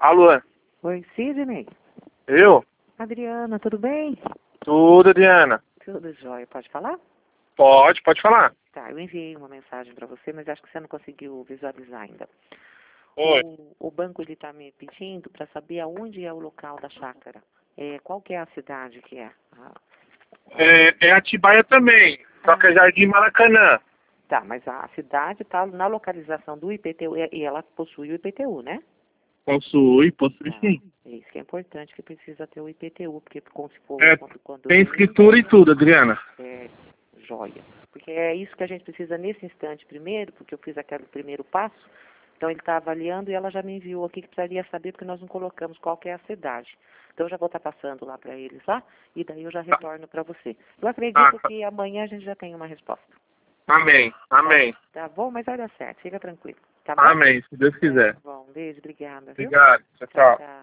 Alô, Oi, Sidney. eu? Adriana, tudo bem? Tudo, Adriana. Tudo jóia. Pode falar? Pode falar. Tá, eu enviei uma mensagem para você, mas acho que você não conseguiu visualizar ainda. Oi. O banco ele está me pedindo para saber aonde é o local da chácara. Qual que é a cidade que é? É Atibaia também, só que é Jardim Maracanã. Tá, mas a cidade está na localização do IPTU e ela possui o IPTU, né? Possui Tá. sim. É isso que é importante, que precisa ter o IPTU, porque se for É, quando tem escritura e tudo, Adriana. é joia. Porque é isso que a gente precisa nesse instante primeiro, porque eu fiz aquele primeiro passo. Então ele está avaliando e ela já me enviou aqui que precisaria saber, porque nós não colocamos qual que é a cidade. Então eu já vou estar passando lá para eles lá, e daí eu já retorno para você. Eu acredito que amanhã a gente já tem uma resposta. Amém, amém. Tá bom? Mas vai dar certo, fica tranquilo. Tá bom? Amém, se Deus quiser. Tá bom, beijo, obrigada, viu? Obrigado, tchau, tchau. Tchau.